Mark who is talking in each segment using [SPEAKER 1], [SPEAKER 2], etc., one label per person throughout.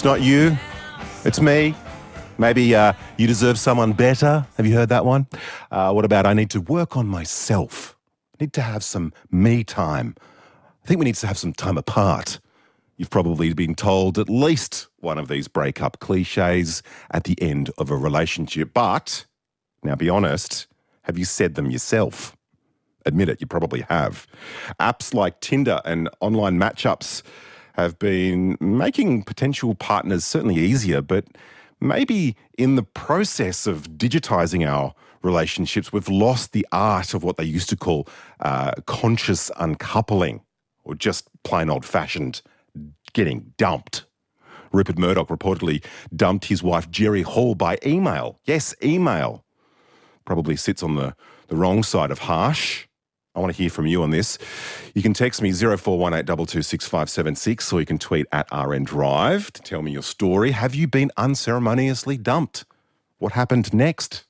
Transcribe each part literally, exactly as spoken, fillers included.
[SPEAKER 1] It's not you, it's me. Maybe uh, you deserve someone better. Have you heard that one? Uh, what about I need to work on myself? I need to have some me time. I think we need to have some time apart. You've probably been told at least one of these breakup cliches at the end of a relationship. But, now be honest, have you said them yourself? Admit it, you probably have. Apps like Tinder and online matchups have been making potential partners certainly easier, but maybe in the process of digitising our relationships, we've lost the art of what they used to call uh, conscious uncoupling, or just plain old-fashioned getting dumped. Rupert Murdoch reportedly dumped his wife Jerry Hall by email. Yes, email. Probably sits on the, the wrong side of harsh. I want to hear from you on this. You can text me zero four one eight two two six five seven six, or you can tweet at R N Drive to tell me your story. Have you been unceremoniously dumped? What happened next?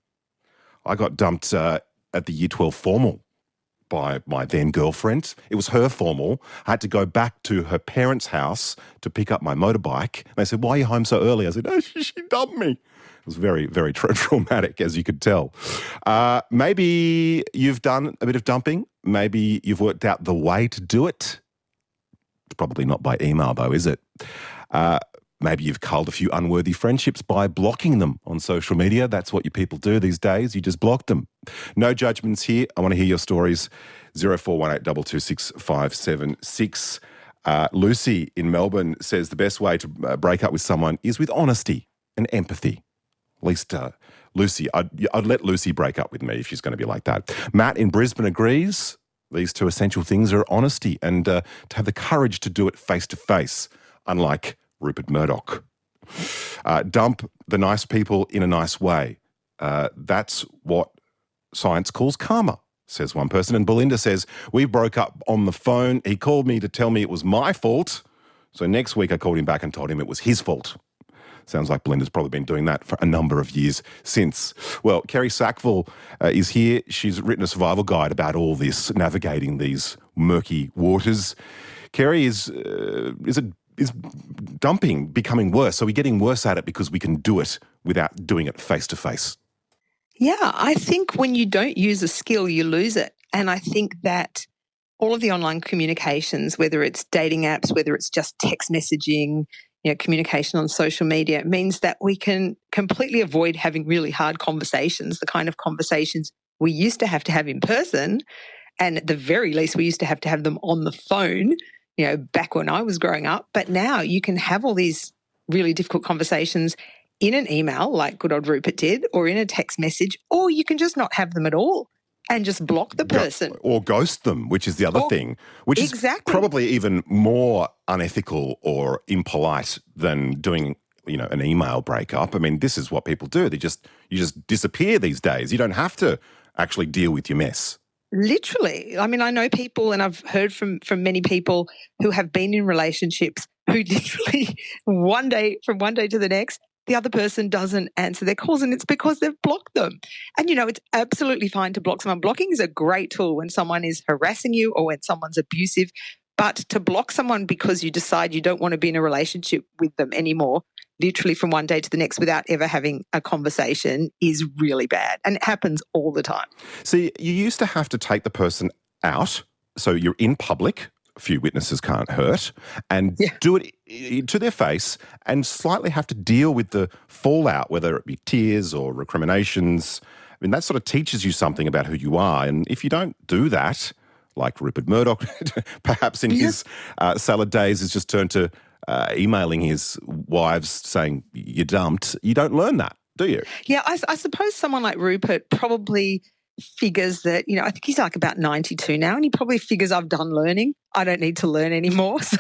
[SPEAKER 1] I got dumped uh, at the Year twelve formal by my then girlfriend. It was her formal. I had to go back to her parents' house to pick up my motorbike. And they said, "Why are you home so early?" I said, "Oh, she, she dumped me." It was very, very tra- traumatic, as you could tell. Uh, maybe you've done a bit of dumping. Maybe you've worked out the way to do it. It's probably not by email, though, is it? Uh, maybe you've culled a few unworthy friendships by blocking them on social media. That's what you people do these days. You just block them. No judgments here. I want to hear your stories. zero four one eight two two six five seven six. Uh, Lucy in Melbourne says the best way to uh, break up with someone is with honesty and empathy. At least, uh, Lucy, I'd, I'd let Lucy break up with me if she's going to be like that. Matt in Brisbane agrees. These two essential things are honesty and uh, to have the courage to do it face-to-face, unlike Rupert Murdoch. Uh, dump the nice people in a nice way. Uh, that's what science calls karma, says one person. And Belinda says, we broke up on the phone. He called me to tell me it was my fault. So next week I called him back and told him it was his fault. Sounds like Belinda's probably been doing that for a number of years since. Well, Kerry Sackville uh, is here. She's written a survival guide about all this, navigating these murky waters. Kerry, is uh, is it is dumping becoming worse? Are we getting worse at it because we can do it without doing it face to face?
[SPEAKER 2] Yeah, I think when you don't use a skill, you lose it. And I think that all of the online communications, whether it's dating apps, whether it's just text messaging, you know, communication on social media, means that we can completely avoid having really hard conversations, the kind of conversations we used to have to have in person. And at the very least, we used to have to have them on the phone, you know, back when I was growing up. But now you can have all these really difficult conversations in an email, like good old Rupert did, or in a text message, or you can just not have them at all and just block the person.
[SPEAKER 1] Go, or ghost them, which is the other
[SPEAKER 2] or,
[SPEAKER 1] thing, which
[SPEAKER 2] exactly.
[SPEAKER 1] is probably even more unethical or impolite than doing, you know, an email breakup. I mean, this is what people do. They just, you just disappear these days. You don't have to actually deal with your mess.
[SPEAKER 2] Literally. I mean, I know people, and I've heard from, from many people who have been in relationships who literally one day, from one day to the next, the other person doesn't answer their calls, and it's because they've blocked them. And, you know, it's absolutely fine to block someone. Blocking is a great tool when someone is harassing you or when someone's abusive. But to block someone because you decide you don't want to be in a relationship with them anymore, literally from one day to the next without ever having a conversation, is really bad. And it happens all the time.
[SPEAKER 1] See, you used to have to take the person out, so you're in public, a few witnesses can't hurt, and yeah. do it to their face and slightly have to deal with the fallout, whether it be tears or recriminations. I mean, that sort of teaches you something about who you are. And if you don't do that, like Rupert Murdoch, perhaps in yeah. his uh, salad days has just turned to uh, emailing his wives saying you're dumped, you don't learn that, do you?
[SPEAKER 2] Yeah, I, I suppose someone like Rupert probably figures that, you know, I think he's like about ninety-two now, and he probably figures I've done learning. I don't need to learn anymore. So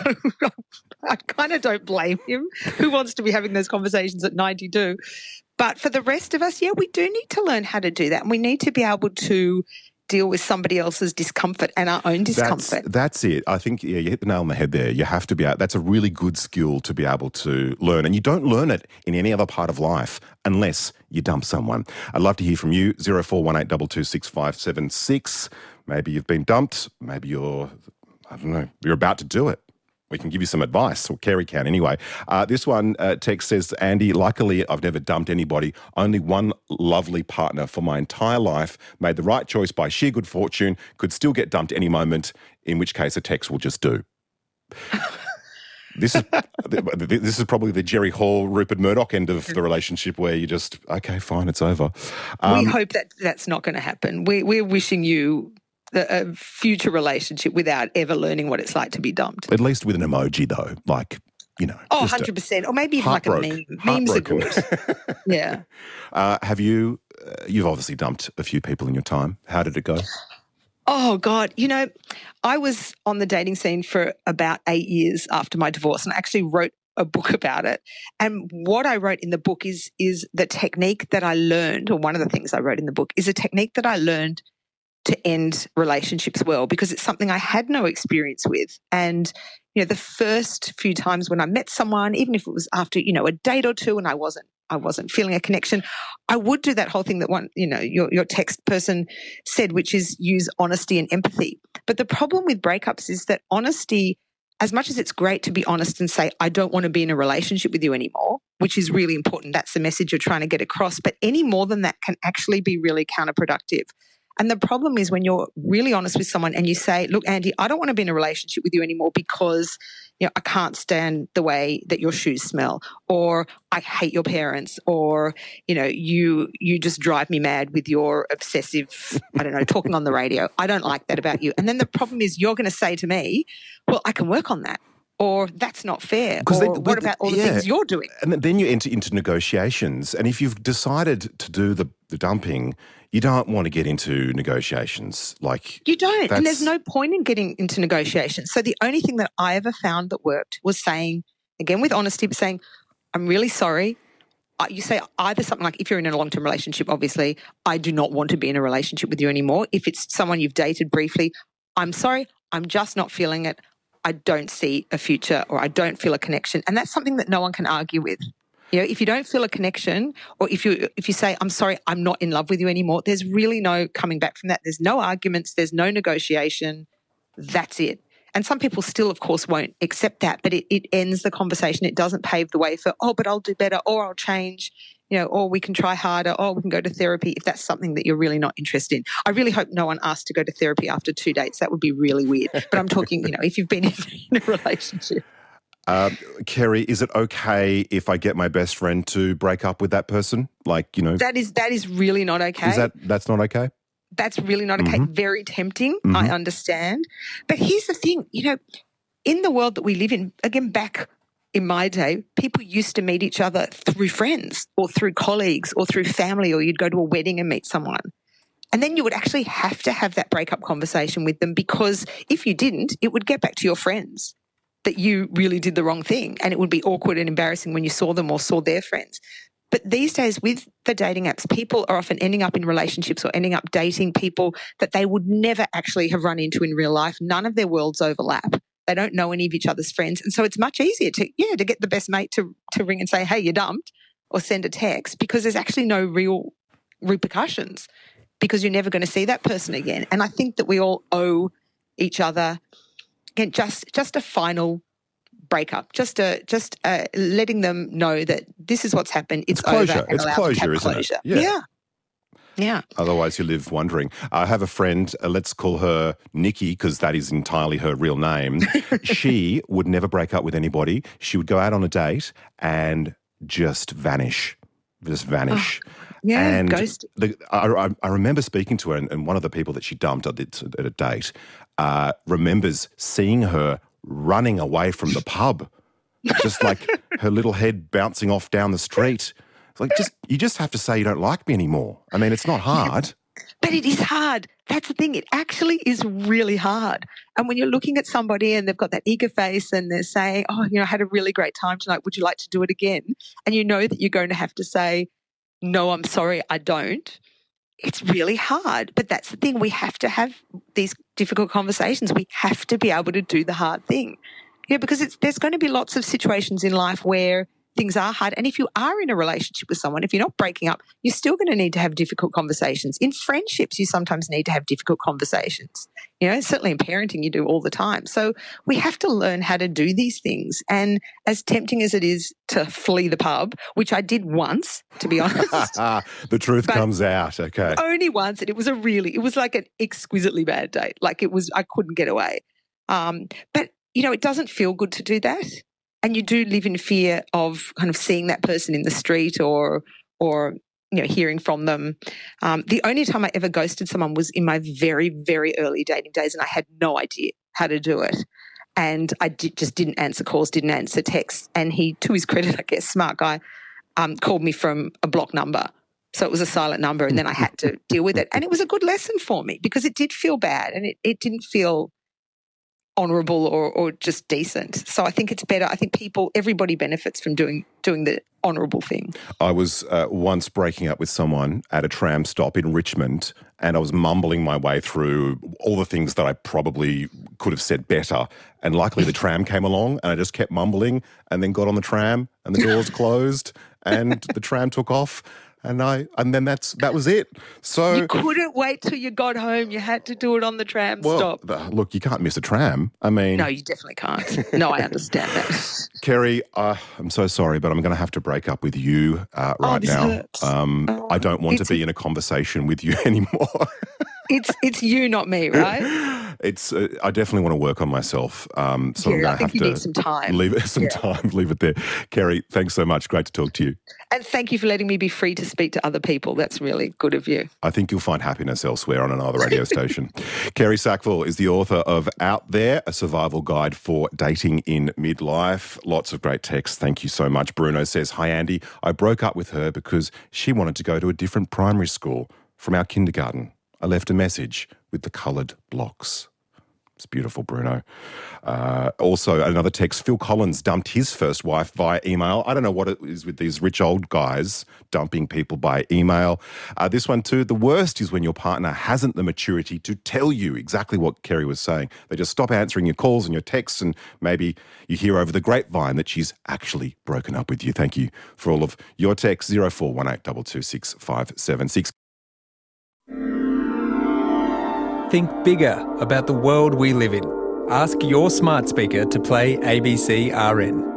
[SPEAKER 2] I kind of don't blame him. Who wants to be having those conversations at ninety-two? But for the rest of us, yeah, we do need to learn how to do that. And we need to be able to deal with somebody else's discomfort and our own discomfort.
[SPEAKER 1] That's, that's it. I think yeah, you hit the nail on the head there. You have to be able, that's a really good skill to be able to learn. And you don't learn it in any other part of life unless you dump someone. I'd love to hear from you. zero four one eight two two six five seven six. Maybe you've been dumped. Maybe you're, I don't know, you're about to do it. we can give you some advice, or Kerry can anyway. Uh, this one uh, text says, Andy, luckily I've never dumped anybody. Only one lovely partner for my entire life. Made the right choice by sheer good fortune. Could still get dumped any moment, in which case a text will just do. This is this is probably the Jerry Hall, Rupert Murdoch end of the relationship where you just, okay, fine, it's over. Um,
[SPEAKER 2] we hope that that's not going to happen. We, we're wishing you a future relationship without ever learning what it's like to be dumped.
[SPEAKER 1] At least with an emoji, though, like, you know.
[SPEAKER 2] Oh, one hundred percent. Or maybe even like a meme. Memes are good. Yeah.
[SPEAKER 1] Uh, have you, uh, you've obviously dumped a few people in your time. How did it go?
[SPEAKER 2] Oh, God. You know, I was on the dating scene for about eight years after my divorce, and I actually wrote a book about it. And what I wrote in the book is, is the technique that I learned, or one of the things I wrote in the book, is a technique that I learned to end relationships well, because it's something I had no experience with. And, you know, the first few times when I met someone, even if it was after, you know, a date or two and I wasn't, I wasn't feeling a connection, I would do that whole thing that one, you know, your, your text person said, which is use honesty and empathy. But the problem with breakups is that honesty, as much as it's great to be honest and say, I don't want to be in a relationship with you anymore, which is really important. That's the message you're trying to get across. But any more than that can actually be really counterproductive. And the problem is when you're really honest with someone and you say, look, Andy, I don't want to be in a relationship with you anymore because, you know, I can't stand the way that your shoes smell, or I hate your parents, or, you know, you you just drive me mad with your obsessive, I don't know, talking on the radio. I don't like that about you. And then the problem is you're going to say to me, well, I can work on that. Or that's not fair. Or
[SPEAKER 1] they,
[SPEAKER 2] what about all the
[SPEAKER 1] yeah.
[SPEAKER 2] things you're doing?
[SPEAKER 1] And then you enter into negotiations. And if you've decided to do the, the dumping, you don't want to get into negotiations. Like
[SPEAKER 2] You don't. And there's no point in getting into negotiations. So the only thing that I ever found that worked was saying, again with honesty, but saying, I'm really sorry. Uh, you say either something like, if you're in a long-term relationship, obviously, I do not want to be in a relationship with you anymore. If it's someone you've dated briefly, I'm sorry, I'm just not feeling it. I don't see a future, or I don't feel a connection. And that's something that no one can argue with. You know, if you don't feel a connection, or if you if you say, I'm sorry, I'm not in love with you anymore, there's really no coming back from that. There's no arguments, there's no negotiation. That's it. And some people still, of course, won't accept that, but it, it ends the conversation. It doesn't pave the way for, oh, but I'll do better, or I'll change, you know, or we can try harder, or we can go to therapy if that's something that you're really not interested in. I really hope no one asks to go to therapy after two dates. That would be really weird. But I'm talking, you know, if you've been in, in a relationship.
[SPEAKER 1] Uh, Kerry, is it okay if I get my best friend to break up with that person? Like, you know.
[SPEAKER 2] That is that is really not okay.
[SPEAKER 1] Is that, that's not okay?
[SPEAKER 2] That's really not okay.
[SPEAKER 1] Mm-hmm.
[SPEAKER 2] Very tempting,
[SPEAKER 1] Mm-hmm.
[SPEAKER 2] I understand. But here's the thing, you know, in the world that we live in, again, back in my day, people used to meet each other through friends or through colleagues or through family, or you'd go to a wedding and meet someone. And then you would actually have to have that breakup conversation with them, because if you didn't, it would get back to your friends that you really did the wrong thing, and it would be awkward and embarrassing when you saw them or saw their friends. But these days with the dating apps, people are often ending up in relationships or ending up dating people that they would never actually have run into in real life. None of their worlds overlap. They don't know any of each other's friends. And so it's much easier to, yeah, to get the best mate to, to ring and say, hey, you're dumped, or send a text, because there's actually no real repercussions, because you're never going to see that person again. And I think that we all owe each other, again, just, just a final breakup, just a, just uh, letting them know that this is what's happened. It's,
[SPEAKER 1] it's closure.
[SPEAKER 2] over. And
[SPEAKER 1] It's closure, isn't
[SPEAKER 2] closure.
[SPEAKER 1] it?
[SPEAKER 2] Yeah. yeah. Yeah.
[SPEAKER 1] Otherwise, you live wondering. I have a friend, uh, let's call her Nikki, because that is entirely her real name. She would never break up with anybody. She would go out on a date and just vanish, just vanish.
[SPEAKER 2] Oh, yeah,
[SPEAKER 1] and
[SPEAKER 2] ghost.
[SPEAKER 1] The, I, I remember speaking to her, and, and one of the people that she dumped at, at a date uh, remembers seeing her running away from the pub, just like her little head bouncing off down the street. It's like, just you just have to say you don't like me anymore. I mean, it's not hard.
[SPEAKER 2] But it is hard. That's the thing. It actually is really hard. And when you're looking at somebody and they've got that eager face and they're saying, oh, you know, I had a really great time tonight, would you like to do it again? And you know that you're going to have to say, no, I'm sorry, I don't. It's really hard. But that's the thing. We have to have these difficult conversations. We have to be able to do the hard thing. You know, because it's, there's going to be lots of situations in life where things are hard. And if you are in a relationship with someone, if you're not breaking up, you're still going to need to have difficult conversations. In friendships, you sometimes need to have difficult conversations. You know, certainly in parenting, you do all the time. So we have to learn how to do these things. And as tempting as it is to flee the pub, which I did once, to be honest.
[SPEAKER 1] The truth comes out, okay.
[SPEAKER 2] Only once. And it was a really, it was like an exquisitely bad date. Like it was, I couldn't get away. Um, but, you know, it doesn't feel good to do that. And you do live in fear of kind of seeing that person in the street or, or, you know, hearing from them. Um, the only time I ever ghosted someone was in my very, very early dating days, and I had no idea how to do it. And I did, just didn't answer calls, didn't answer texts. And he, to his credit, I guess, smart guy, um, called me from a block number. So it was a silent number, and then I had to deal with it. And it was a good lesson for me because it did feel bad, and it, it didn't feel honourable or, or just decent. So I think it's better. I think people, everybody benefits from doing doing the honourable thing.
[SPEAKER 1] I was uh, once breaking up with someone at a tram stop in Richmond, and I was mumbling my way through all the things that I probably could have said better. And luckily the tram came along, and I just kept mumbling and then got on the tram and the doors closed and the tram took off. And I, and then that's that was it. So
[SPEAKER 2] you couldn't wait till you got home. You had to do it on the tram
[SPEAKER 1] well,
[SPEAKER 2] stop.
[SPEAKER 1] Uh, look, you can't miss a tram. I mean,
[SPEAKER 2] no, you definitely can't. No, I understand that.
[SPEAKER 1] Kerry, uh, I'm so sorry, but I'm going to have to break up with you uh, right
[SPEAKER 2] oh, this
[SPEAKER 1] now.
[SPEAKER 2] Hurts.
[SPEAKER 1] Um,
[SPEAKER 2] oh,
[SPEAKER 1] I don't want to be in a conversation with you anymore.
[SPEAKER 2] it's it's you, not me, right?
[SPEAKER 1] It's. Uh, I definitely want to work on myself. Um, so
[SPEAKER 2] yeah,
[SPEAKER 1] I'm going
[SPEAKER 2] I
[SPEAKER 1] to
[SPEAKER 2] think
[SPEAKER 1] have
[SPEAKER 2] you
[SPEAKER 1] to
[SPEAKER 2] need some time.
[SPEAKER 1] Leave it some
[SPEAKER 2] yeah.
[SPEAKER 1] time. Leave it there, Kerry. Thanks so much. Great to talk to you.
[SPEAKER 2] And thank you for letting me be free to speak to other people. That's really good of you.
[SPEAKER 1] I think you'll find happiness elsewhere on another radio station. Kerry Sackville is the author of Out There, a survival guide for dating in midlife. Lots of great texts. Thank you so much. Bruno says, hi, Andy. I broke up with her because she wanted to go to a different primary school from our kindergarten. I left a message with the coloured blocks. It's beautiful, Bruno. Uh, also, another text, Phil Collins dumped his first wife via email. I don't know what it is with these rich old guys dumping people by email. Uh, this one too, the worst is when your partner hasn't the maturity to tell you exactly what Kerry was saying. They just stop answering your calls and your texts, and maybe you hear over the grapevine that she's actually broken up with you. Thank you for all of your texts, zero four one eight two two six five seven six.
[SPEAKER 3] Think bigger about the world we live in. Ask your smart speaker to play A B C R N.